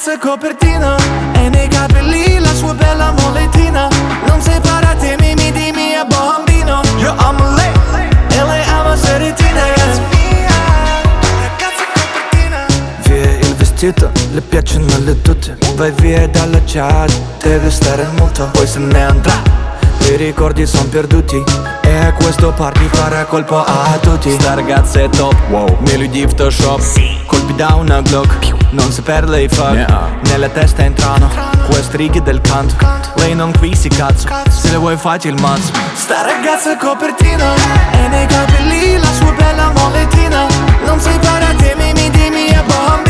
ragazza è copertina e nei capelli la sua bella molettina. Non separate dimmi è bambino. Io amo lei e lei ama Seretina. Ragazza mia, ragazza è copertina. Via il vestito, le piacciono le tute. Vai via dalla chat, deve stare molto, poi se ne andrà. I ricordi son perduti e a questo party farà colpo a tutti. Sta ragazza è top, wow, meglio di Photoshop, sì. Colpi da una Glock, non saperle i fuck, nella testa entrano queste righe del canto. Lei non qui si cazzo, se le vuoi facci il mazzo. Sta ragazza è copertina e nei capelli la sua bella molettina. Non separate dimmi è bambino.